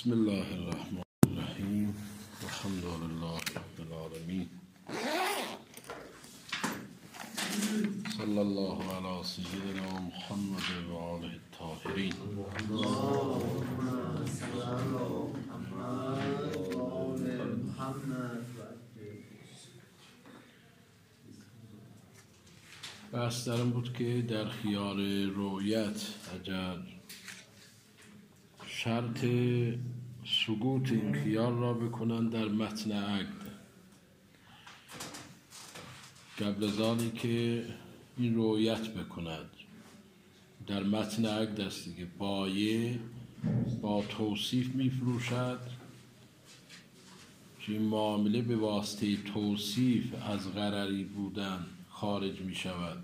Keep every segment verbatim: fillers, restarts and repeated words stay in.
بسم الله الرحمن الرحیم الحمد لله رب العالمین صلی الله علی سیدنا محمد و آله الطاهرین. بحث در این بود که در خیال رؤیت اگر شرط سقوط این خیال را بکنند در متن عقد، قبل از آنی که این رؤیت بکند در متن عقد است دیگه، بایع با توصیف میفروشد که این معامله به واسطه توصیف از غرری بودن خارج می شود.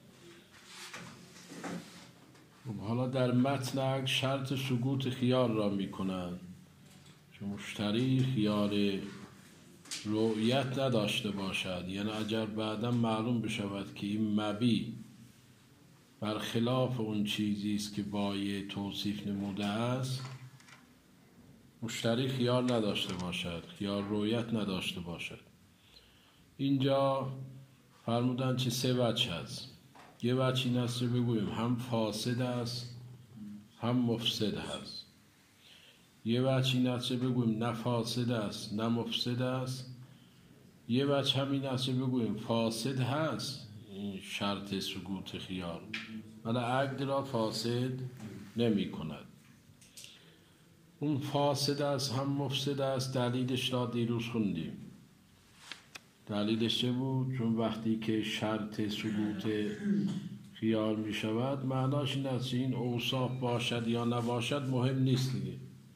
حالا در متن عقد شرط سقوط خیال را می کنند که مشتری خیال رؤیت نداشته باشد، یعنی اگر بعدا معلوم بشود که این مبیع برخلاف اون چیزی است که بایع توصیف نموده است، مشتری خیال نداشته باشد، خیال رؤیت نداشته باشد. اینجا فرمودن چه سه وجه هست. یه وجه این است که بگوییم هم فاسد است هم مفسد هست. یه وجه این است که بگوییم نه فاسد است نه مفسد است. یه وجه هم این است که بگوییم فاسد هست این شرط سقوط خیال، ولی عقد را فاسد نمی کند. اون فاسد است هم مفسد است، دلیلش را دیروز خوندیم. دلیلش چه بود؟ چون وقتی که شرط سقوط خیال می شود معناش این است که این اوصاف باشد یا نباشد مهم نیست دیگه.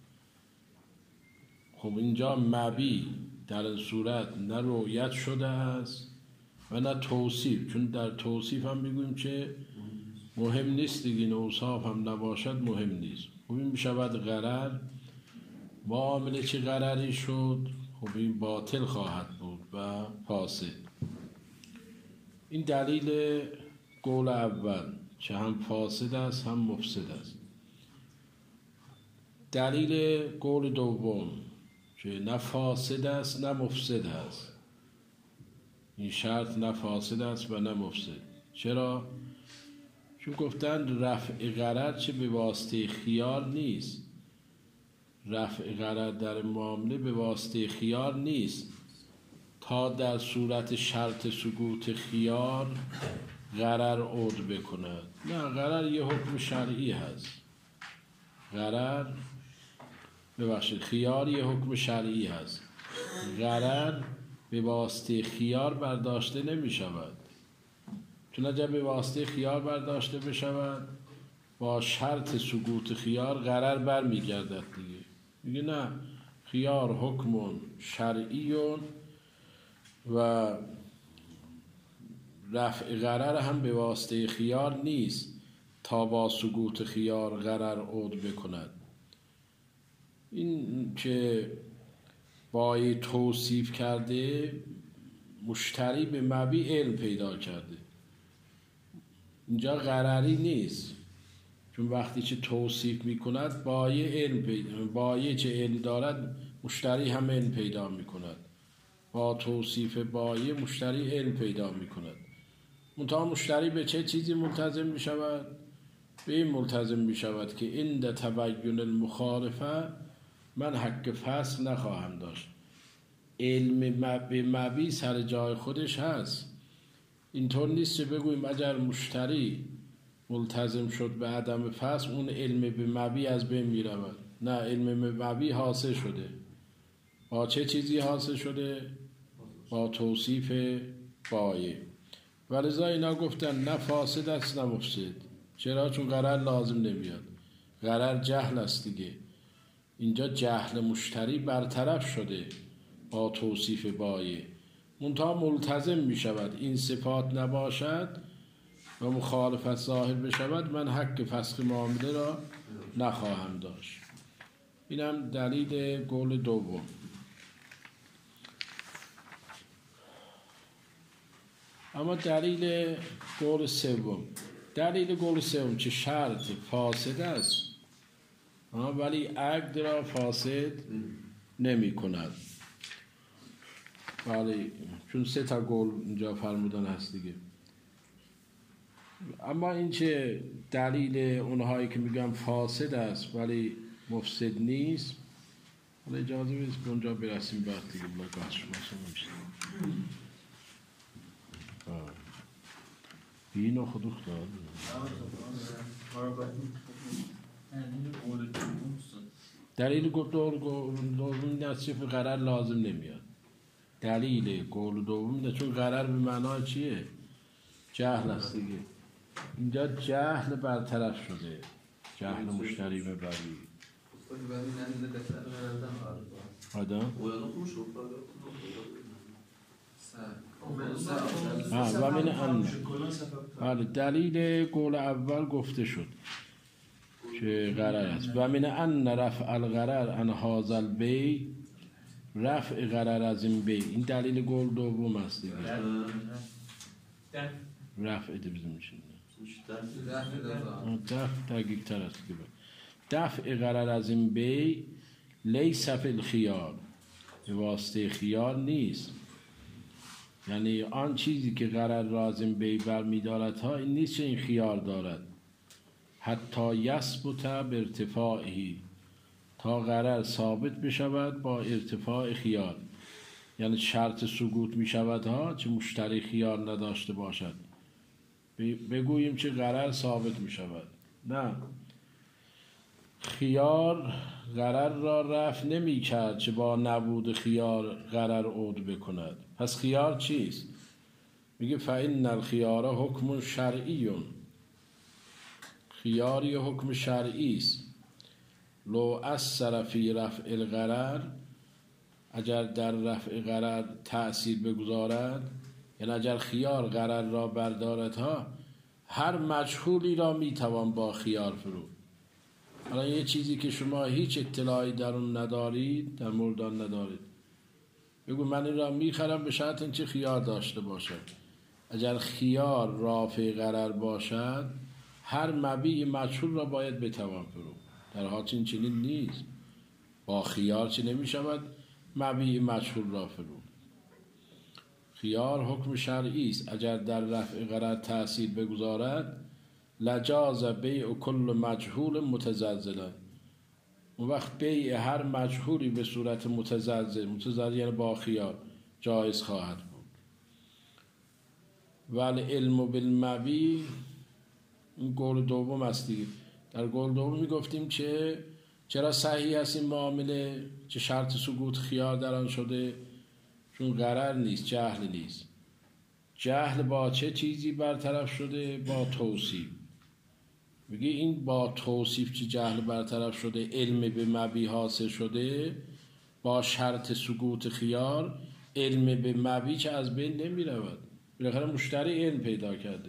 خب اینجا مبیع در این صورت نه رؤیت شده است و نه توصیف، چون در توصیف هم بگوییم چه مهم نیست دیگه، این اوصاف هم نباشد مهم نیست. خب این می شود غرر. معامله چه غرری شد؟ خب این باطل خواهد بود و فاسد. این دلیل قول اول که هم فاسد است هم مفسد است. دلیل قول دوم که نه فاسد است نه مفسد است. این شرط نه فاسد است و نه مفسد. چرا؟ چون گفتن رفع غرر چه به واسطه خیال نیست. رفع غرر در معامله به واسطه خیال نیست تا در صورت شرط سقوط خیال غرر عود بکند. نه، غرر یه حکم شرعی هست. غرر ببخشید خیال یه حکم شرعی هست. غرر به واسطه خیال برداشته نمی شود، چون اگر به واسطه خیال برداشته بشود با شرط سقوط خیال غرر بر می گردد دیگه. میگه نه، خیار حکم شرعی و رفع غرر هم به واسطه خیار نیست تا با سقوط خیار غرر عود بکند. این که بایع توصیف کرده، مشتری به مبیع علم پیدا کرده، اینجا غرری نیست، چون وقتی چه توصیف می کند بایع علم پیدا، بایع چه علم دارد مشتری هم علم پیدا می کند. با توصیف بایع مشتری علم پیدا می کند. منتها مشتری به چه چیزی ملتزم می شود؟ به این ملتزم می شود که عند تبین المخالفه من حق فسخ نخواهم داشت. علم به مبیع سر جای خودش هست. اینطور نیست که بگوییم اگر مشتری ملتزم شد به عدم فسخ اون علم به مبیع از بین می رود. نه، علم به مبیع حاصل شده. با چه چیزی حاصل شده؟ با توصیف بایع. ولذا اینا گفتن نه فاسد است نه مفسد. چرا؟ چون غرر لازم نمیاد. غرر جهل است دیگه. اینجا جهل مشتری برطرف شده با توصیف بایع. منتها ملتزم می شود این صفات نباشد و مخالفت ظاهر بشود، من حق فسخ معامله را نخواهم داشت. اینم دلیل قول دوم. اما دلیل قول سوم، دلیل قول سوم چه شرط فاسد است ولی عقد را فاسد نمی کند. ولی چون سه تا قول اینجا فرمودن هست دیگه. اما این چه دلیل اونهایی که میگن فاسد است ولی مفسد نیست، حالا اجازه بدید که اونجا برسیم بعد دیگه بلاگات شما میشه. اینو خود اختار دلیل دوم این است که قرار لازم نمیاد. دلیل قول دوم اینه چون قرار به معنای چیه؟ جهل است دیگه. اینجا جهل برطرف شده، جهل مشتری ببری آدم و من ان دلیل قول اول گفته شد که قرار است و من ان رفع الغرر عن هذا البیع، رفع غرر از این بیع این دلیل قول دوم است دیگه. رفع دبزم میشه دفع دقیق تر است که دفع غرر از این بیع لیس فی الخیار، به واسطه خیار نیست. یعنی آن چیزی که غرر را از این بیع برمی دارد ها این نیست که این خیار دارد. حتی یثبت به ارتفاعی، تا غرر ثابت بشود با ارتفاع خیار. یعنی شرط سقوط می شود ها چه مشتری خیار نداشته باشد، بگوییم چه غرر ثابت می شود. نه، خیار غرر را رفع نمی کرد چه با نبود خیار غرر عود بکند. پس خیار چیست؟ میگه فإن الخیار حکم شرعی، خیاری حکم شرعی است. لو اثر فی رفع الغرر، اگر در رفع غرر تأثیر بگذارد، یعنی اگر خیار غرر را بردارد ها هر مجهولی را میتوان با خیار فرو. حالا یه چیزی که شما هیچ اطلاعی در اون ندارید، در مورد آن ندارید، بگو من این را میخرم به شرط اینکه خیار داشته باشد. اگر خیار رافع غرر باشد هر مبیع مجهول را باید بتوان فرو. در حال این چنین نیست، با خیار چی نمیشود مبیع مجهول را فرو. خیار حکم شرعی است. اگر در رفع غرر تأثیر بگذارد لجاز بیع کل مجهول متزلزلا، اون وقت بیع هر مجهولی به صورت متزلزل، متزلزل یعنی با خیار، جایز خواهد بود. ولی علم بالمبیع این قول دوم است دیگه. در قول دوم میگفتیم که چرا صحیح است این معامله، چه شرط سقوط خیار در آن شده؟ چون غرر نیست، جهل نیست. جهل با چه چیزی برطرف شده؟ با توصیف. میگه این با توصیف چه جهل برطرف شده، علم به مبیع حاصل شده. با شرط سقوط خیار علم به مبیع چه از بین نمی رود. بالاخره مشتری علم پیدا کرده،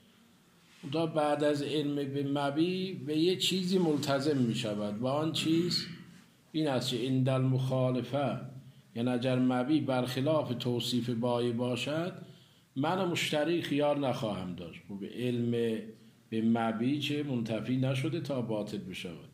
تا بعد از علم به مبیع به یه چیزی ملتزم می شود و آن چیز این است که عند المخالفه، یعنی اگر مبیع برخلاف توصیف بایع باشد من مشتری خیار نخواهم داشت. به علم به مبیع چه منتفی نشده تا باطل بشود.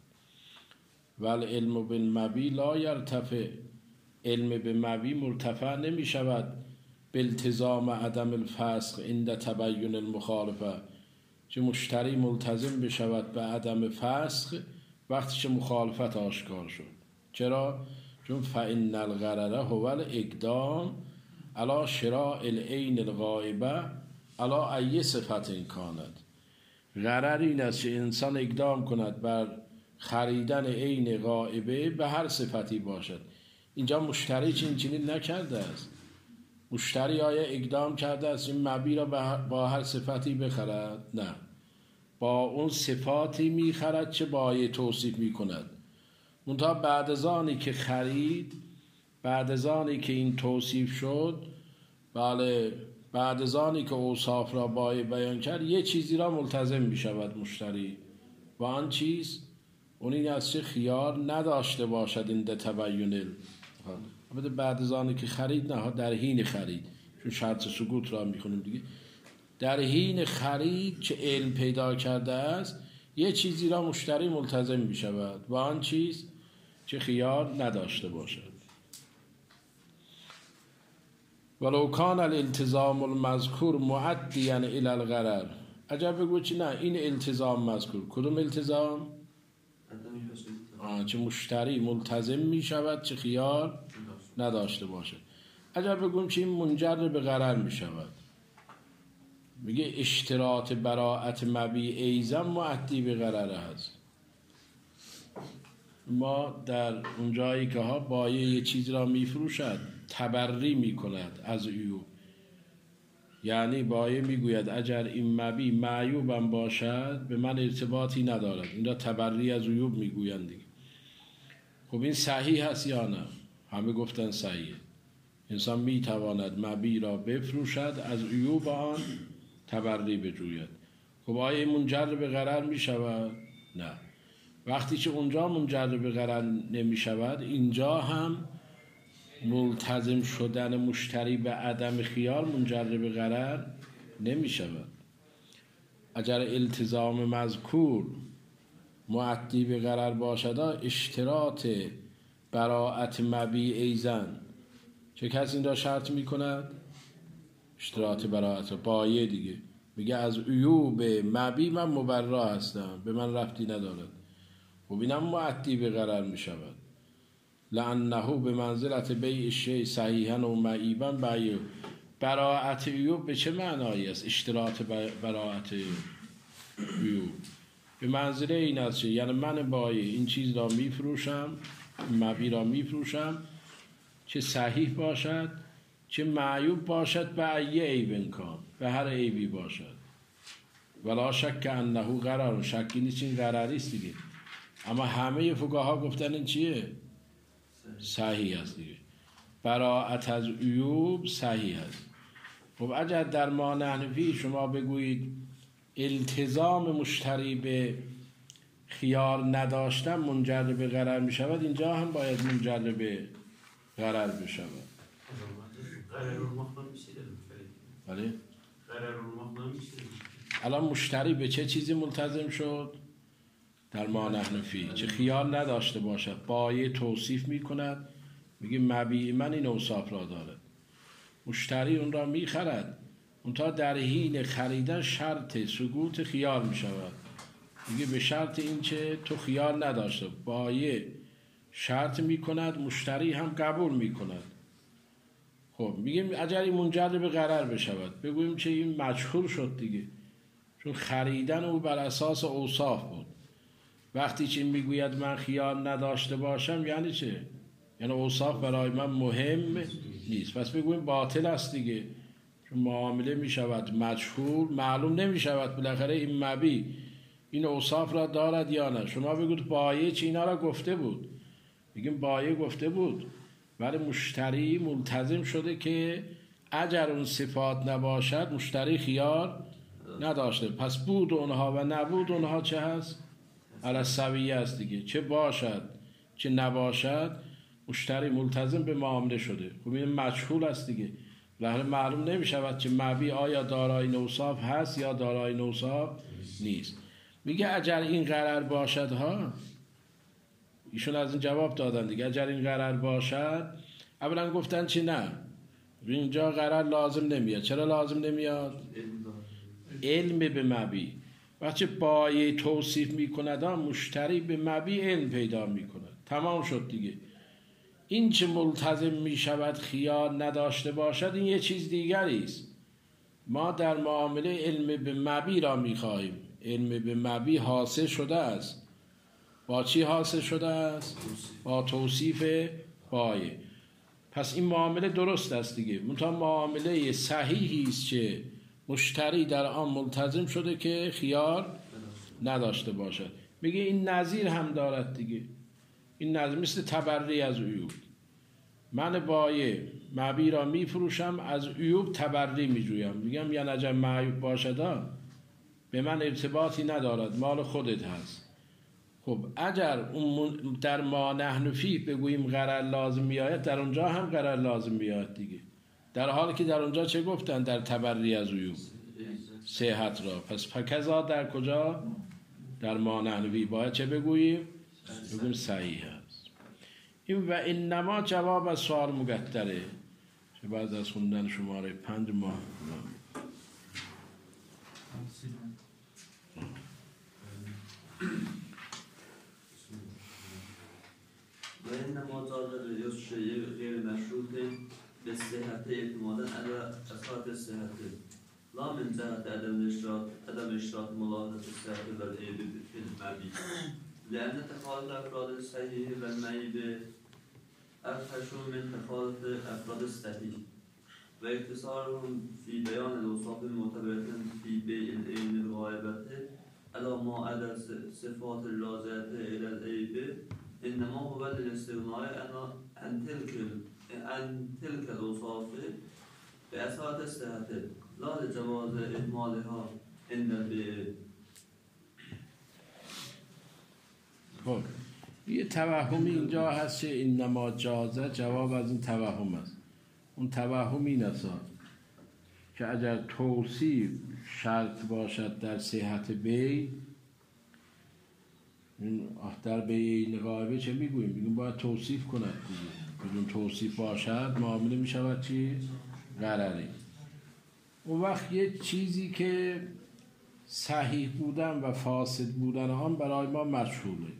ول علم بالمبیع لا یرتفع، علم به مبیع مرتفع نمی شود به التزام عدم الفسق عند تبین المخالفه، که مشتری ملتزم بشود به عدم فسق وقتی که مخالفت آشکار شد. چرا؟ چون فإن الغرر هو الاقدام علی شراء العین الغائبه علی ای صفت کانت. غرر این است که انسان اقدام کند بر خریدن عین غائبه به هر صفتی باشد. اینجا مشتری چین چنین نکرده است. مشتری آیا اقدام کرده است این مبیع را با هر صفتی بخرد؟ نه، با اون صفاتی میخرد چه بایع توصیف میکند. منتها بعد از آنی که خرید، بعد از آنی که این توصیف شد، بله بعد از آنی که اوصاف را بایع بیان کرد یه چیزی را ملتزم میشود مشتری و آن چیز اون این است که خیار نداشته باشد این ده تبین. بعد از آنی که خرید، نه در حین خرید، چون شرط سقوط را میخونیم دیگه. در حین خرید چه علم پیدا کرده است یه چیزی را مشتری ملتزم می شود و آن چیز چه خیار نداشته باشد. ولو کان الالتزام المذکور معدیا الی الغرر. عجب بگو چی؟ نه این التزام مذکور. کدوم التزام؟ آه چه مشتری ملتزم می شود چه خیار نداشته باشد. عجب بگویم چی؟ این منجر به غرر می شود. میگه اشتراط براءت مبیع ایزن معدی به غرره هست. ما در اون جایی که ها بایع یه چیز را میفروشد تبری میکند از عیوب، یعنی بایع میگوید اگر این مبیع معیوبم باشد به من ارتباطی ندارد، این را تبری از عیوب میگویند دیگه. خب این صحیح هست یا نه؟ همه گفتن صحیحه. انسان میتواند مبیع را بفروشد از عیوب آن تبری بجوید. خب آیا منجر به غرر می شود؟ نه. وقتی که اونجا منجر به غرر نمی شود، اینجا هم ملتزم شدن مشتری به عدم خیار منجر به غرر نمی شود. اگر التزام مذکور معدی به غرر باشد، اشتراط براءت مبیع ایزن چه کسی این را شرط می کند؟ اشتراط براءت بایع دیگه. میگه از عیوب مبیع من مبرا هستم، به من ربطی ندارد. خب اینم معدی به غرر می شود. لأنه به منزلت بیع الشیء صحیحا و معیبا بیع. براءت عیوب به چه معنایی است؟ اشتراط براءت عیوب به منزله این است، یعنی من بایع این چیز را میفروشم، مبیع را میفروشم، چه صحیح باشد چه معیوب باشد، به ای عیب امکان، به هر عیبی باشد. ولا شک انه غرر. شکی نیست این غرری است دیگه. اما همه فقها گفتن این چیه؟ صحیح است دیگه. براءت از عیوب صحیح است. خب اگر در مانع نفی شما بگویید التزام مشتری به خیار نداشتن منجر به غرر می شود، اینجا هم باید منجر به غرر بشود. بله؟ الان مشتری به چه چیزی ملتزم شد؟ در مانع نفی چه خیال نداشته باشد. بایع توصیف می کند، میگه مبیع من این اوصاف را دارد. مشتری اون را می خرد، اون تا در حین خریدن شرط سقوط خیال می شود. میگه به شرط این چه تو خیال نداشته. بایع شرط می کند، مشتری هم قبول می کند. خب میگیم اگر این منجر به غرر بشود، بگوییم چه این مجهول شد دیگه، چون خریدن او بر اساس اوصاف بود. وقتی چه میگوید من خیال نداشته باشم یعنی چه؟ یعنی اوصاف برای من مهم نیست، پس بگوییم باطل است دیگه، چون معامله میشود مجهول، معلوم نمیشود بالاخره این مبیع این اوصاف را دارد یا نه. شما بگوید بایع چه اینا را گفته بود، میگیم بایع گفته بود ولی مشتری ملتزم شده که اگر اون صفات نباشد مشتری خیار نداشته، پس بود اونها و نبود اونها چه هست؟ علی سویه است دیگه. چه باشد چه نباشد مشتری ملتزم به معامله شده. خب این مجهول است دیگه، لحظه معلوم نمی شود چه مبیع آیا دارای نوصاف هست یا دارای نوصاف نیست. میگه اگر این غرر باشد ها، ایشون از این جواب دادن دیگه، اگر این غرر باشد، اولا گفتن چی؟ نه اینجا غرر لازم نمیاد. چرا لازم نمیاد؟ علم به مبیع. وقتی بایع توصیف میکند مشتری به مبیع علم پیدا میکند، تمام شد دیگه. این چه ملتزم میشود خیال نداشته باشد این یه چیز دیگری است. ما در معامله علم به مبیع را میخواهیم. علم به مبیع حاصل شده است. با چی حاصل شده است؟ با توصیف بایع. پس این معامله درست است دیگه. منتها معامله صحیحی است که مشتری در آن ملتزم شده که خیار نداشته باشد. میگه این نظیر هم دارد دیگه. این نظیر مثل تبری از عیوب. من بایع مبیع را میفروشم، از عیوب تبری میجویم، میگم یا نجم معیوب باشد به من ارتباطی ندارد، مال خودت هست. خب اگر اون در ما نحن فیه بگوییم غرر لازم میآید، در اونجا هم غرر لازم میآید دیگه، در حالی که در اونجا چه گفتن؟ در تبری از عیوب صحت را. پس فکذا در کجا؟ در مانعوی باید چه بگوییم؟ بگوییم صحیح هست. این و انما جواب از سوال مقدره که بعد از خوندن شماره پنج ماه و انما جاز ریاض شیء غیر مشروط به صحت اعتمادا علی اساس صحت لا من جهت عدم اشتراط عدم اشتراط ملاحظه الصحت و العیب فی المبی لأن تخالف افراد الصحیح و المعیب ارتش من تخالف افراد الصحیح و اقتصارهم فی بیان الاوصاف معتبرة فی بیع العین الغائبة علی ما عدا صفات الراجعة الى العیب انما هو للاستغناء عن تلك عن تلك الاوصاف بأساس الصحة لا لجواز اهمالها عند البيع. خب یه توهمی اینجا هست که انما جازه جواب از این توهم است. اون توهم این است که اگر توصیف شرط باشد در صحت بیع، در بیع غائبه چه میگوییم؟ میگویم باید توصیف کند دیگه. بدون توصیف باشد معامله میشود چی؟ غرری. اون وقت یه چیزی که صحیح بودن و فاسد بودن آن برای ما مجهوله.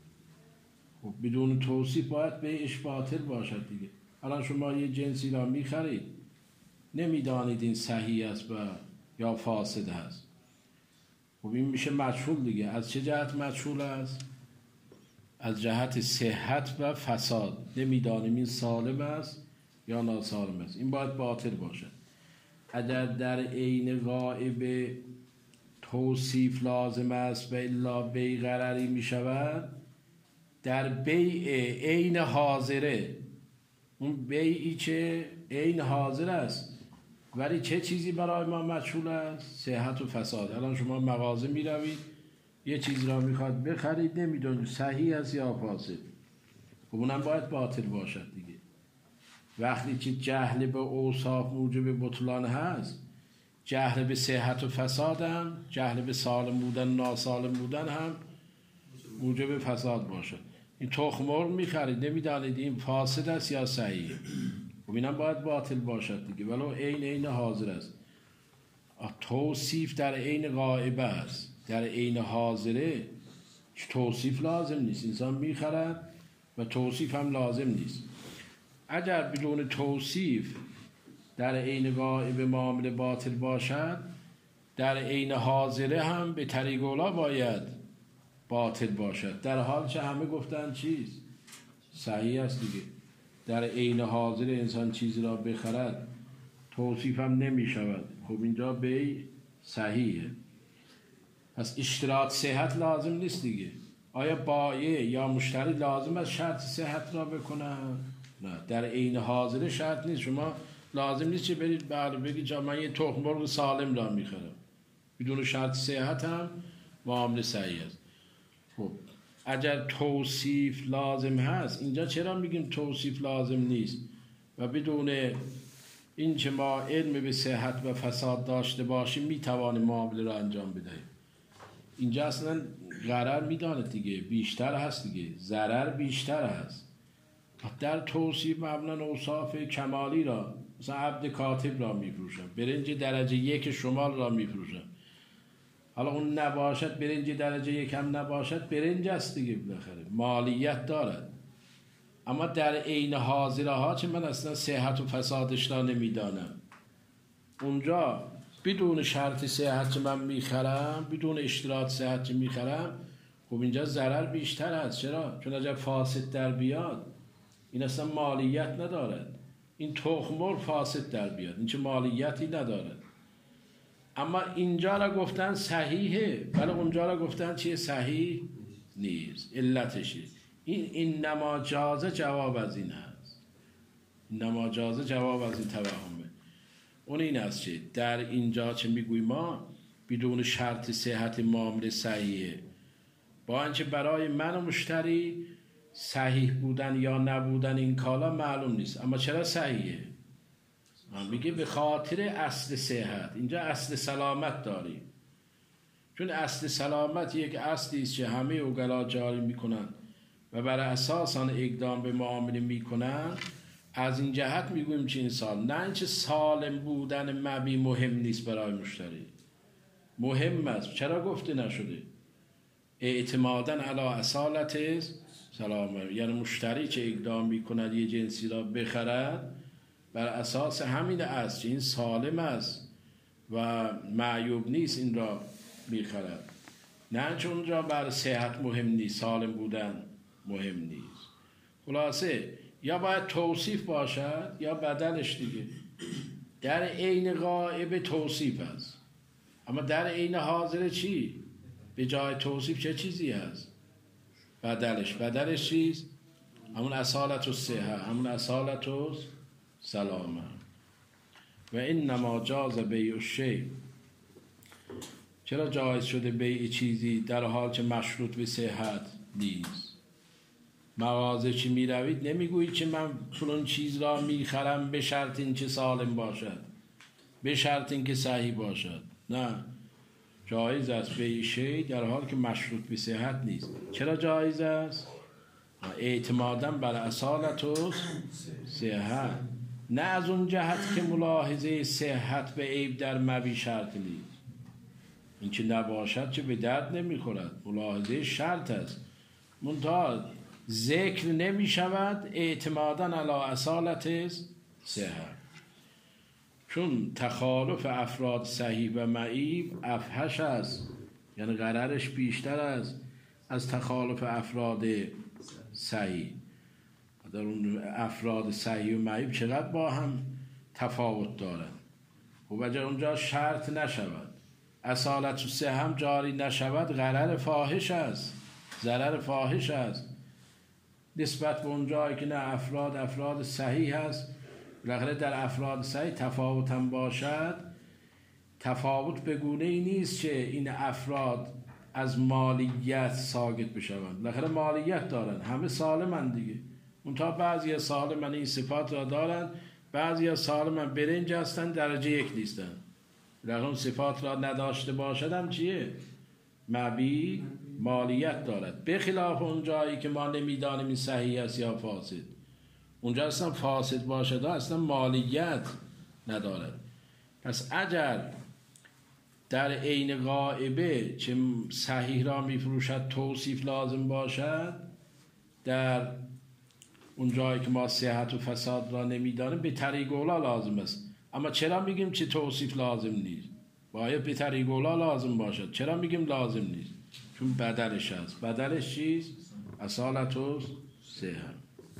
خب بدون توصیف باید بیعش باطل باشد دیگه. الان شما یه جنسی را میخرید، نمیدانید این صحیح است و یا فاسد است، خب این میشه مجهول دیگه. از چه جهت مجهول است؟ از جهت صحت و فساد. نمیدانیم این سالم است یا ناسالم است. این باید باطل باشد. اگر در عین غائب توصیف لازم است و الا بیع غرری می شود، در بیع عین حاضره، اون بیعی که عین حاضر است ولی چه چیزی برای ما مجهول است؟ صحت و فساد. الان شما مغازه می روید، یه چیز را میخواد بخرید، نمیدونید صحیح است یا فاسد، خب اونم باید باطل باشد دیگه. وقتی که جهل به اوصاف موجب بطلان هست، جهل به صحت و فساد هم، جهل به سالم بودن ناسالم بودن هم موجب فساد باشد. این تخم مرغ میخرید، نمیدانید این فاسد است یا صحیح، خب اینم باید باطل باشد دیگه، ولو عین عین حاضر است. توصیف در عین غائبه است، در عین حاضره توصیف لازم نیست. انسان میخرد و توصیف هم لازم نیست. اگر بدون توصیف در عین غائب معامله باطل باشد، در عین حاضره هم به طریق اولا باید باطل باشد، در حال که همه گفتن چیز صحیح است دیگه. در عین حاضر انسان چیزی را بخرد، توصیف هم نمی شود، خب اینجا بیع صحیحه. پس اشتراط صحت لازم نیست دیگه. آیا بایع یا مشتری لازم است شرط صحت را بکنن؟ نه، در عین حاضر شرط نیست. شما لازم نیست که برید بعد بگید جا من یه تخم مرغ سالم را میخرم، بدون شرط صحت هم معامله صحیح است. خب اگر توصیف لازم هست، اینجا چرا میگیم توصیف لازم نیست و بدون این که ما علم به صحت و فساد داشته باشیم میتوانیم معامله را انجام بدهیم؟ اینجا اصلا غرر میداند دیگه، بیشتر هست دیگه، ضرر بیشتر هست. در توصیف معمولا اوصاف کمالی را، مثلا عبد کاتب را میفروشن، برنج درجه یک شمال را میفروشن، حالا اون نباشد برنج درجه یک هم نباشد، برنج است دیگه، بالاخره مالیت دارد. اما در عین حاضره ها چه من اصلا صحت و فسادش را نمیدانم، اونجا بدون شرط صحت من میخرم، بدون اشتراط صحت میخرم، خب اینجا ضرر بیشتر هست. چرا؟ چون اگر فاسد در بیاد این اصلا مالیت ندارد. این تخم مرغ فاسد در بیاد، این چه مالیتی ندارد. اما اینجا را گفتن صحیحه ولی اونجا را گفتن چیه؟ صحیح نیست. علتشه این این انما جازه جواب از این هست. انما جازه جواب از این توهمه. اون این است که در اینجا چه میگوییم ما بدون شرط صحت معامله صحیحه، با اینکه برای من و مشتری صحیح بودن یا نبودن این کالا معلوم نیست، اما چرا صحیحه؟ میگه به خاطر اصل صحت. اینجا اصل سلامت داریم. چون اصل سلامت یک اصلی است که همه اوگلا جاری میکنن و بر اساس آن اقدام به معامله میکنن. از این جهت میگوییم چه این سالم، نه اینکه سالم بودن مبی مهم نیست برای مشتری، مهم است. چرا گفته نشده؟ اعتماداً علی اصالت سلامه، یعنی مشتری که اقدام میکند یه جنسی را بخرد بر اساس همین است که این سالم است و معیوب نیست این را میخرد، نه چون اونجا بر صحت مهم نیست، سالم بودن مهم نیست. خلاصه یا باید توصیف باشد یا بدلش دیگه. در عین غائب توصیف است، اما در عین حاضر چی؟ به جای توصیف چه چیزی هست؟ بدلش. بدلش چیز؟ همون اصالت و صحه، همون اصالت و سلامه. و انما جاز بیع الشیء، چرا جایز شده بیع چیزی در حال که مشروط به صحت نیست؟ مغازه چی می روید نمیگویید که من فلان چیز را میخرم به شرط این که سالم باشد، به شرط این که صحیح باشد. نه، جایز است بیع شیء در حال که مشروط به صحت نیست. چرا جایز است؟ اعتمادا بر اصالت و صحت، نه از اون جهت که ملاحظه صحت به عیب در مبی شرط نیست. این که نباشد چه به درد نمیخورد، ملاحظه شرط است، منتها ذکر نمی شود اعتمادا علی اصالت صحت. چون تخالف افراد صحیح و معیب افحش است، یعنی غررش بیشتر است از تخالف افراد صحیح. در اون افراد صحیح و معیب چقدر با هم تفاوت دارند. و اگر اونجا شرط نشود، اصالت و صحت هم جاری نشود، غرر فاحش است، ضرر فاحش است نسبت به اونجایی که نه افراد افراد صحیح هست. بالاخره در افراد صحیح تفاوت هم باشد، تفاوت به گونه ای نیست که این افراد از مالیت ساقط بشوند. بالاخره مالیت دارن، همه سالمن دیگه، منتها بعضی از سالمن این صفات را دارن، بعضی از سالمن برنج هستن درجه یک نیستن. بالاخره اون صفات را نداشته باشد هم چیه؟ مبی مالیت دارد، به خلاف اون جایی که ما نمیدانیم این صحیح است یا فاسد. اونجا اصلا فاسد باشد اصلا مالیت ندارد. پس اگر در عین غائبه چه صحیح را میفروشد توصیف لازم باشد، در اون جایی که ما صحت و فساد را نمیدانیم به طریق اولا لازم است. اما چرا میگیم چه توصیف لازم نیست؟ باید به طریق اولا لازم باشد. چرا میگیم لازم نیست؟ چون بدلش هست. بدلش چیست؟ اصالت و صحت.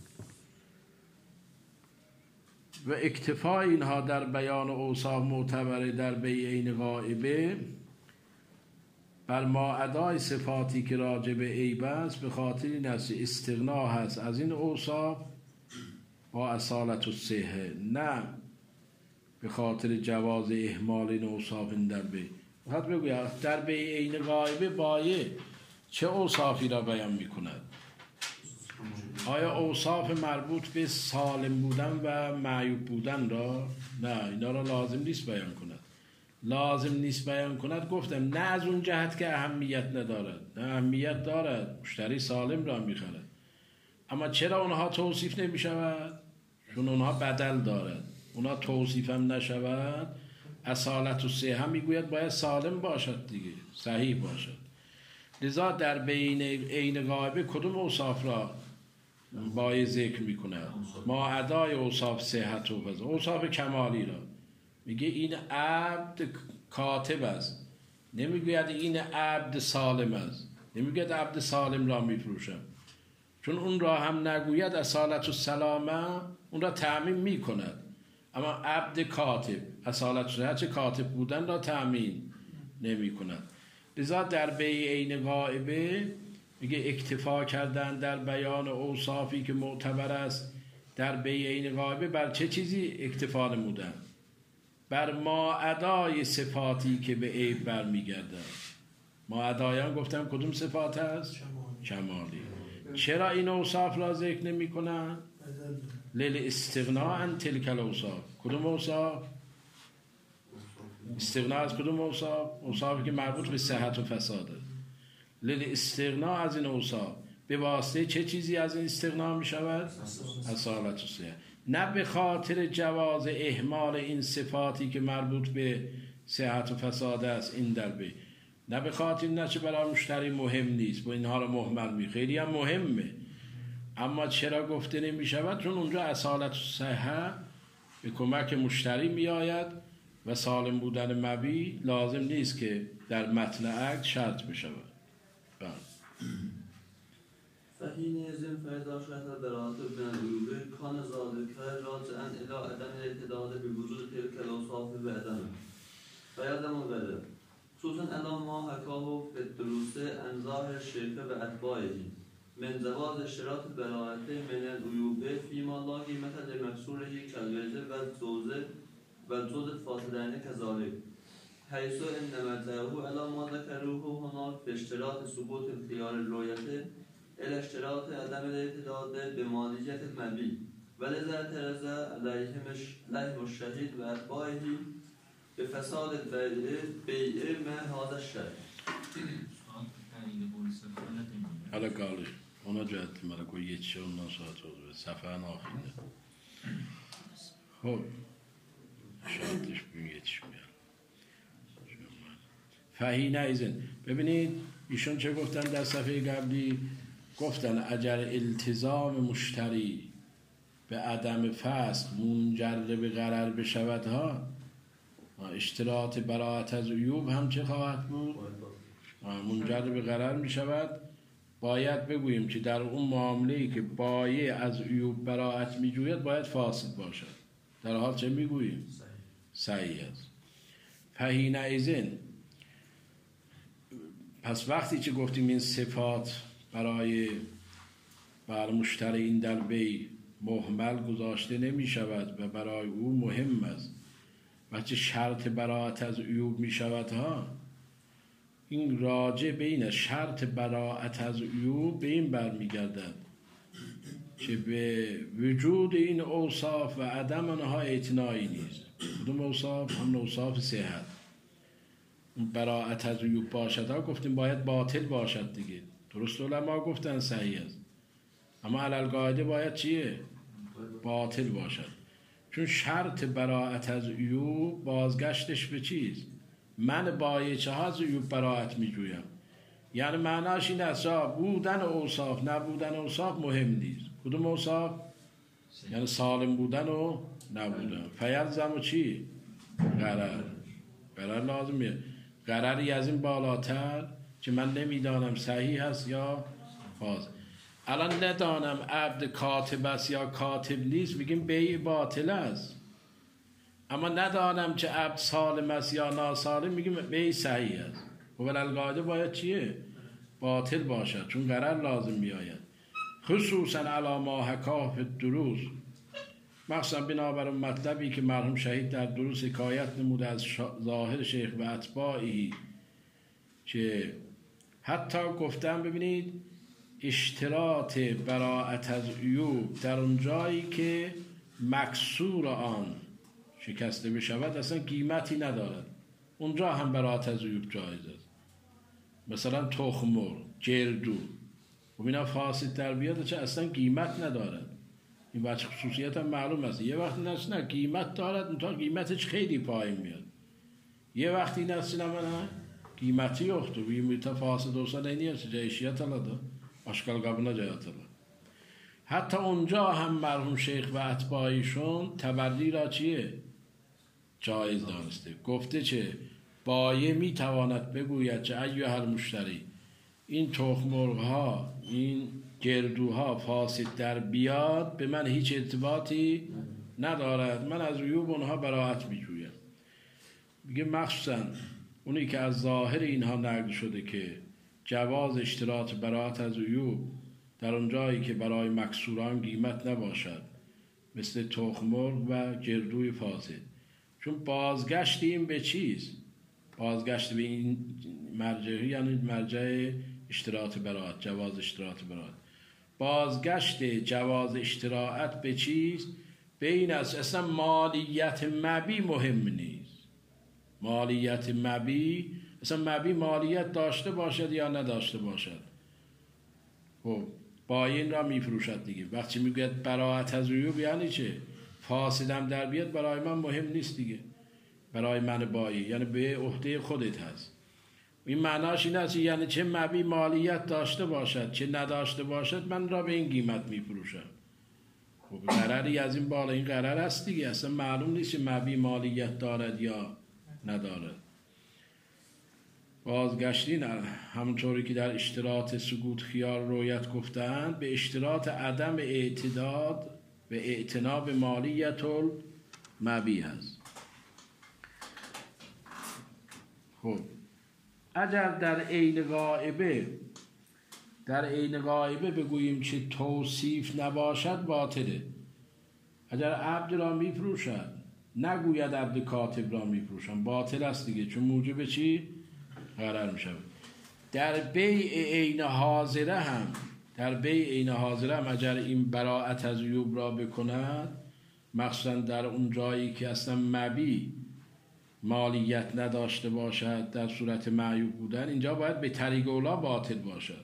و اکتفاء اینها در بیان اوصاف معتبره در بیع عین غائبه بر ما ادای صفاتی که راجع به عیب است، به خاطر این است استغنا هست از این اوصاف با اصالت و صحت، نه به خاطر جواز اهمال این اوصاف در بیع. فقط بگوید در بیع عین غائبه بایع چه اوصافی را بیان می کند؟ آیا اوصاف مربوط به سالم بودن و معیوب بودن را؟ نه، اینا را لازم نیست بیان کند. لازم نیست بیان کند گفتم نه از اون جهت که اهمیت ندارد، نه اهمیت دارد، مشتری سالم را میخرد. اما چرا اونها توصیف نمی شود؟ چون اونها بدل دارد. اونها توصیف هم نشود، اصالت و صحت هم میگوید باید سالم باشد دیگه، صحیح باشد. لذا در بین عین غائبه کدوم اوصاف را باید ذکر میکند؟ ما ادای اوصاف صحت و فضا، اوصاف کمالی را میگه این عبد کاتب است، نمیگوید این عبد سالم است، نمیگوید عبد سالم را میفروشم، چون اون را هم نگوید اصالت و سلامه اون را تعمیم میکند. اما عبد کاتب اصالت و صحت کاتب بودن را تعمیم نمیکند. لذا در بیع عین غائبه میگه اکتفا کردن در بیان اوصافی که معتبر است در بیع عین غائبه بر چه چیزی اکتفا نمودن؟ بر ما ادای صفاتی که به عیب برمیگردن. ما ادایان گفتم کدوم صفات هست؟ کمالی. چرا این اوصاف را ذکر نمی کنن؟ لیل استغناء عن تلک الاوصاف. کدوم اوصاف؟ استغنا از کدوم اوصاف؟ اوصافی که مربوط به صحت و فساده. لیل استغنا از این اوصاف به واسطه چه چیزی از این استغنا می شود؟ اصالت و صحت. نه به خاطر جواز اهمال این صفاتی که مربوط به صحت و فساد است این در بی، نه به خاطر نه چه برای مشتری مهم نیست و اینها رو مهمل می، خیلی هم مهمه، اما چرا گفته نمی شود؟ چون اونجا اصالت و صحت به کمک مشتری می آید و سالم بودن مبی لازم نیست که در متن عقد شرط بشود. فحين يزن فإذا شهد البراءة من العيوب كان ذلك راجعا إلى عدم الاعتداد بوجود تلك الأوصاف بعدمه فيعدم الغرر خصوصا على ما حكاه في الدروس عن ظاهر الشيخ وأتباعه من جواز اشتراط البراءة من العيوب فيما لا قيمة لمكسوره كالوجه والجوز والجوز الفاسدين كذلك حيث إنما جاءه على ما ذكروه هنا في اشتراط ثبوت اختيار الرؤية إلى اشتراط عدم الاعتداد بمالية المبيع ولذا اعترض عليهم الشهيد وأتباعه بفساد البيع مع هذا الشرط. حالا قالش اونا جهت مرا کوی یه چه اون ناساعت رو صفحه ناخیده خب شاعتش بیم یه چش بیان فحینه ایزن. ببینید ایشون چه گفتن در صفحه قبلی؟ گفتن اگر التزام مشتری به عدم فسق منجر به غرر بشود ها، اشتراط براءت از عیوب هم چه خواهد بود؟ منجر به غرر می شود. باید بگوییم که در اون معامله‌ای که بایع از عیوب براءت می جوید باید فاسد باشد، در حال چه می گوییم؟ صحیح است. فحین ایزن، پس وقتی که گفتیم این صفات برای بر مشتری این در بی مهمل گذاشته نمی شود و برای او مهم است و چه شرط براءت از عیوب می شود ها، این راجع بین شرط براءت از عیوب به این برمیگردد که به وجود این اوصاف و عدم آنها اعتنایی نیست. کدوم اوصاف؟ هم اوصاف صحت. براءت از عیوب باشد ها گفتیم باید باطل باشد دیگه، درست؟ علما گفتن صحیح است، اما علل قاعده باید چیه؟ باطل باشد. چون شرط براءت از عیوب بازگشتش به چیست؟ من بایچه ها از عیوب براءت می جویم، یعنی معناش این است بودن اوصاف نبودن اوصاف مهم نیست. کدوم اوصاف؟ یعنی سالم بودن و نبودن. فیلزم و چی؟ غرر. غرر لازمیه. غرری از این بالاتر که من نمیدانم صحیح است یا فاسد. الان ندانم عبد کاتب است یا کاتب نیست، میگیم بیع باطل است. اما ندانم که عبد سالم است یا ناسالم، میگیم بیع صحیح است. و بالقاعده باید چیه؟ باطل باشد، چون غرر لازم میآید. خصوصا علی ما حکاه فی الدروس، مخصوصا بنابر اون مطلبی که مرحوم شهید در دروس حکایت نموده از ظاهر شیخ و اتباعی، که حتی گفتم ببینید اشتراط براءت از عیوب در اون جایی که مکسور آن شکسته بشود اصلا قیمتی ندارد، اونجا هم براءت از عیوب جایز است. مثلا تخم مرغ، جردو و اینا فاسد در بیاد چه اصلا قیمت ندارد. این بچه خصوصیت هم معلوم است. یه وقتی نست نه قیمت دارد، اونتا قیمتش خیلی پایین میاد. یه وقتی نست نه من قیمتی اختو بیم میتا فاسد دوستان اینی هست جایشیت الله دا اشکال قبنا جایت الله. حتی اونجا هم مرحوم شیخ و اتباعیشون تبری را چیه؟ جایز دانسته. گفته چه؟ بایه میتواند بگوید چه ایها المشتری این تخم مرغ ها این گردوها فاسد در بیاد به من هیچ ارتباطی ندارد، من از عیوب اونها براءت میجویم. میگه مخصوصا اونی که از ظاهر اینها نقل شده که جواز اشتراط براءت از عیوب در اون جایی که برای مکسوران قیمت نباشد، مثل تخم مرغ و گردوی فاسد. چون بازگشتیم به چیز؟ بازگشت به این مرجعی، یعنی مرجع اشتراط براءت، جواز اشتراط براءت. بازگشت جواز اشتراط به چیز؟ به این است اصلا مالیت مبی مهم نیست. مالیت مبی، مثلا مبی مالیت داشته باشد یا نداشته باشد. خب باین را میفروشد دیگه. وقتی میگوید براءت از عیوب یعنی چه؟ فاسدم در بیاد برای من مهم نیست دیگه، برای من بایی، یعنی به عهده خودت هست. این معناش این است یعنی چه مبی مالیت داشته باشد چه نداشته باشد من را به این قیمت میفروشم. خب قراری از این بالا این قرار است دیگه، اصلا معلوم نیست مبی مالیت دارد یا ندارد. بازگشتین همونطوری که در اشتراط سقوط خیار رویت گفتند به اشتراط عدم اعتداد و اعتناب مالیت المبی هست. خب اگر در عین غائبه در عین غائبه بگوییم چه توصیف نباشد باطله. اگر عبد را میفروشد نگوید عبد کاتب را میفروشم، باطل است دیگه، چون موجب چی؟ قرار میشه. در بیع عین حاضره هم در بیع عین حاضره هم اگر این براءت از عیوب را بکند، مخصوصا در اون جایی که اصلا مبی مالیت نداشته باشد در صورت معیوب بودن، اینجا باید به طریق اولا باطل باشد،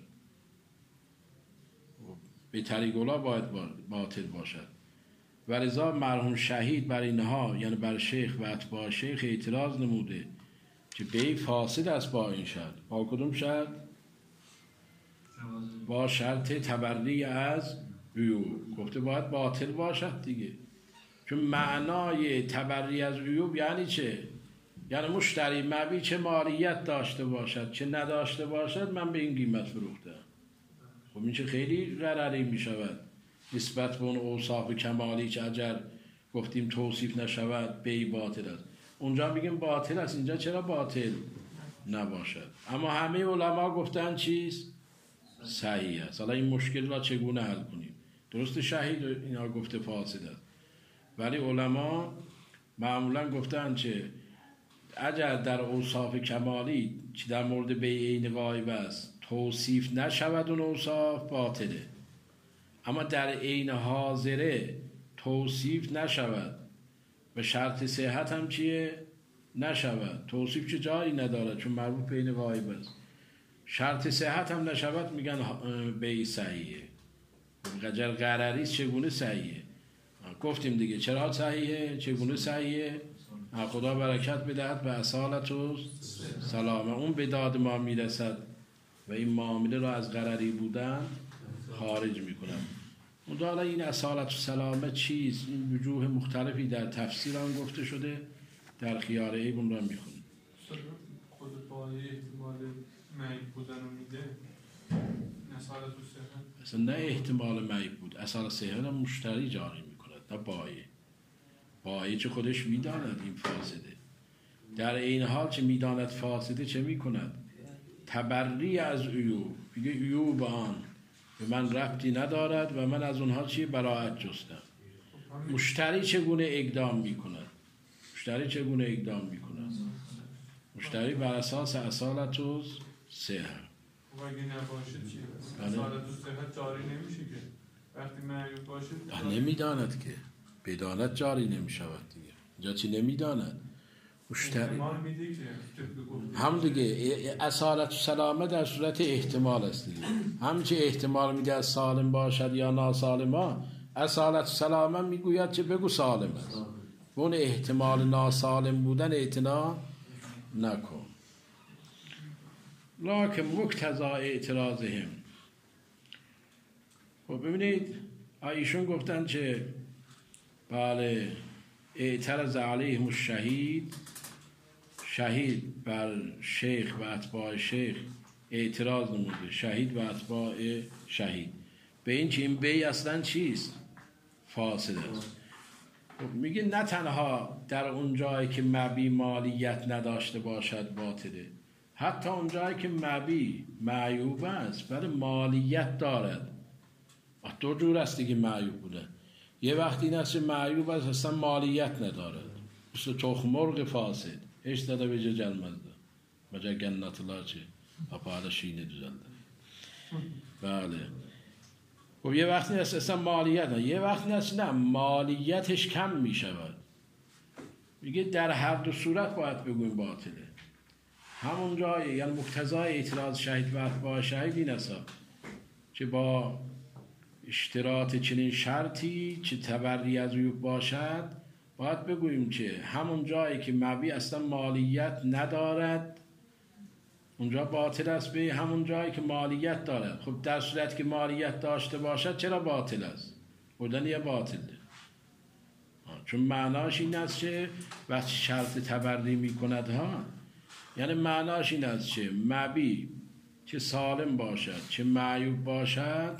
به طریق اولا باید باطل باشد. و لذا مرحوم شهید بر اینها، یعنی بر شیخ و اتباع شیخ اعتراض نموده که بیع فاسد است با این شرط. با کدوم شرط؟ با شرط تبری از عیوب. گفته باید باطل باشد دیگه، چون معنای تبری از عیوب یعنی چه؟ یعنی مشتری مبی چه مالیت داشته باشد چه نداشته باشد من به این قیمت فروختم. خب این چه خیلی ضرری می شود نسبت به اون اوصاف کمالی که اگر گفتیم توصیف نشود بیع باطل است. اونجا میگیم باطل است، اینجا چرا باطل نباشد؟ اما همه علما گفتن چیست؟ صحیح است. حالا این مشکل را چگونه حل کنیم؟ درست شهید اینا گفته فاسد است، ولی علما معمولا گفتن چه اگر در اوصاف کمالی که در مورد بیع عین غایب است توصیف نشود اون اوصاف باطله، اما در عین حاضره توصیف نشود و شرط صحت هم چیه؟ نشود. توصیف چه جایی ندارد چون مربوط به عین غایب است. شرط صحت هم نشود میگن بیع صحیحه. اگر قراری چگونه صحیحه؟ گفتیم دیگه چرا صحیحه؟ چگونه صحیحه؟ خدا برکت بدهد به اصالت و سلامه. اون به داد ما میرسد و این معامله را از قراری بودن خارج میکنن. اون حالا این اصالت و سلامه چیست؟ این وجوه مختلفی در تفسیر آن گفته شده، در خیار عیب اون را میخونیم. خود باید احتمال معیب بودن رو میده، اصالت و صحت اصلا نه احتمال معیب بود، اصالت صحت هم مشتری جاری میکند نه بایه. بایه چه خودش میداند این فاسده، در این حال چه میداند فاسده چه میکند؟ تبری از عیوب، میگه عیوب آن به من ربطی ندارد و من از اونها چی براءت جستم. مشتری چگونه اقدام میکند؟ مشتری چگونه اقدام میکند؟ مشتری بر اساس اصالت و صحت. و اگه نباشه چی؟ اصالت و صحت جاری نمیشه که وقتی معیوب باشه نمیداند که بداند جاری نمیشود دیگه. اینجا چی نمیداند؟ مشتری هم دیگه اصالت و سلامه در صورت احتمال است دیگه. هم چه احتمال میده از سالم باشد یا ناسالم، اصالت و سلامه میگوید چه بگو سالم است، به اون احتمال ناسالم بودن اعتنا نکن. لکن مقتضا اعتراضهم. خب ببینید ایشون گفتن چه بله اعترض علیهم الشهید، شهید بر شیخ و اتباع شیخ اعتراض نموده، شهید و اتباع شهید به این چه این بیع اصلا چیست؟ فاسد است. خب میگه نه تنها در اون جایی که مبی مالیت نداشته باشد باطله، حتی اون جایی که مبی معیوب است ولی مالیت دارد. دو جور است دیگه معیوب بوده. یه وقتی این است معیوب است اصلا مالیت ندارد، مثل تخم مرغ فاسد هیچ داده به جا جلمزده مجا گنات الله چه اپالا شینه دوزنده. بله. خب یه وقتی است اصلا مالیت نه، یه وقتی است نه مالیتش کم می شود. میگه در هر دو صورت باید بگویم باطله. همون جایی یعنی مقتضای اعتراض شهید و اتباع شهید این است که با اشتراط چنین شرطی چه تبری از عیوب باشد باید بگوییم که همون جایی که مبی اصلا مالیت ندارد اونجا باطل است، به همون جایی که مالیت دارد. خب در صورت که مالیت داشته باشد چرا باطل است؟ بودن یه باطله، چون معناش این است که وقتی شرط تبری می کند ها، یعنی معناش این است که مبی چه سالم باشد چه معیوب باشد،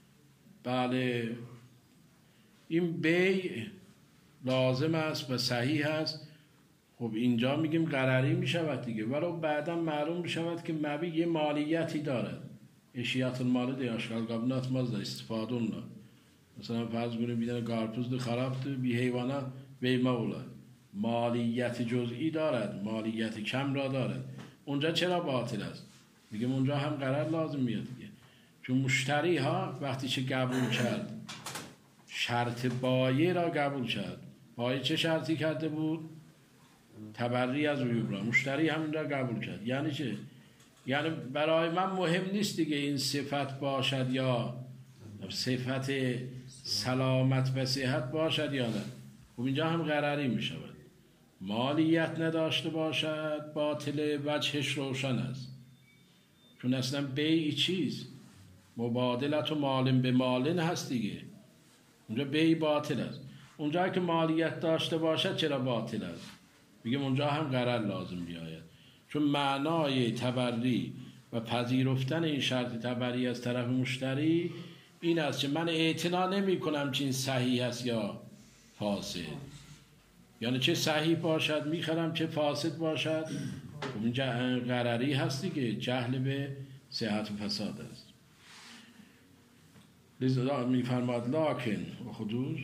بله این بیع لازم است و صحیح است. خب اینجا میگیم غرری میشود دیگه، ولی بعدا معلوم میشود که مبی یه مالیتی دارد. اشیات المال دی اشکال قبنات مازda استفاده اونلا. مثلا فرض کنیم بیدن گارپوز خراب تو بی حیوانا بیمه اولا مالیت جزئی دارد، مالیت کم را دارد. اونجا چرا باطل است؟ میگیم اونجا هم قرار لازم میاد دیگه، چون مشتری ها وقتی چه قبول کرد شرط بایع را قبول کرد. بایع چه شرطی کرده بود؟ تبری از عیوب را. مشتری همین را قبول کرد. یعنی چه؟ یعنی برای من مهم نیست دیگه این صفت باشد یا صفت سلامت و صحت باشد یا نه. خب اینجا هم غرری می شود. مالیت نداشته باشد باطل، وجهش روشن است، چون اصلا بیع چیز مبادلت و مالن به مالن هست دیگه. اونجا بیع باطل است. اونجا که مالیت داشته باشد چرا باطل است؟ میگم اونجا هم غرر لازم بیاید، چون معنای تبری و پذیرفتن این شرط تبری از طرف مشتری این است که من اعتنا نمی کنم چه این صحیح است یا فاسد، یعنی چه صحیح باشد میخرم چه فاسد باشد. خب این غرری هست دیگه، جهل به صحت و فساد است. لذا میفرماد لکن و خودوز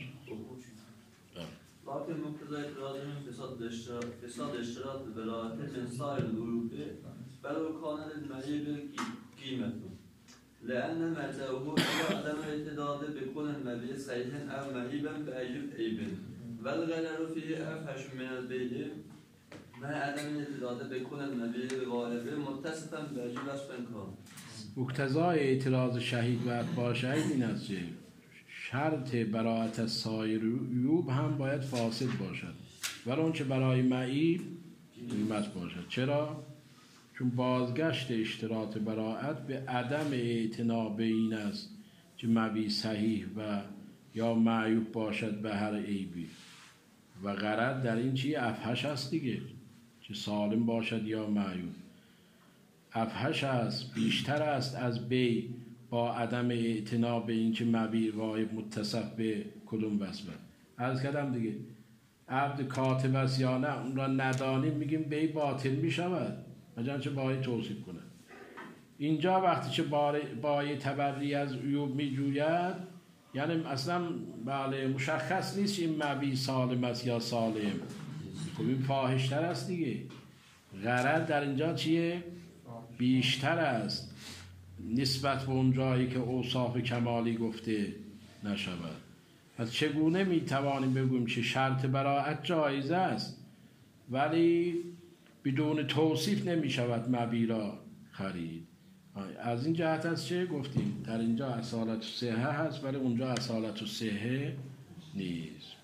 لكن مقتضى اعتراض من فساد الاشتراط فساد اشتراط الولاية من سائر العروض ولو كان للمبيع قيمته لأن مرجعه إلى عدم الاعتداد بكون المبيع صحيحا أو معيبا بأي عيب والغرر فيه أفحش من البيع مع عدم الاعتداد بكون المبيع غالبا متصفا بأي وصف كان. مقتضای اعتراض شهید و اتباع شهید این است که شرط براءت از سایر عیوب هم باید فاسد باشد ولی اون چه برای معیب قیمت باشد. چرا؟ چون بازگشت اشتراط براءت به عدم اعتنا به این است که مبیع صحیح و یا معیوب باشد به هر عیبی و غرض در این چیه؟ افحش است دیگه، که سالم باشد یا معیوب. افحش است، بیشتر است از بیع با عدم اعتنا به این که مبیع غایب متصف به کدوم وصفه. عرض کردم دیگه عبد کاتب است یا نه اون را ندانیم میگیم بیع باطل میشود مجان چه بایع توصیف کنه. اینجا وقتی که بایع تبری از عیوب میجوید یعنی اصلا بله مشخص نیست این مبیع سالم است یا سالم. خب این فاحشتر است دیگه. غرض در اینجا چیه؟ بیشتر است نسبت به اون جایی که اوصاف کمالی گفته نشود. پس چگونه میتوانیم بگوییم که شرط براءت جایز است ولی بدون توصیف نمیشود مبیع را خرید؟ از این جهت است چه گفتیم در اینجا اصالت و صحه هست ولی اونجا اصالت و صحه نیست.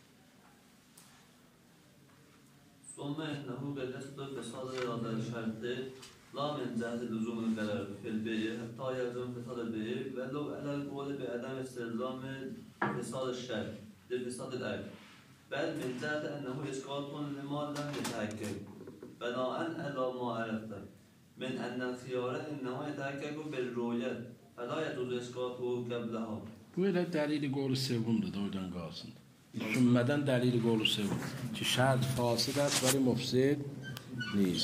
ثم انه بالنسبه لفساد اراده الشرط لا من جهت لزوم القرار في البيع حتى يلزم فساد البيع ولو على القول بعدم استلزام فساد الشرط لفساد العقد بل من جهت انه اسقاط لما لم يتحقق بناء على ما عرفت من ان الخيار انما يتحقق بالرؤيه فلا يجوز اسقاطه قبلها. Böyle دلیل قول سوم da oradan kalsın. Düşünmeden دلیل قول سوم. Ki şart fasid است ولی مفسد نیست.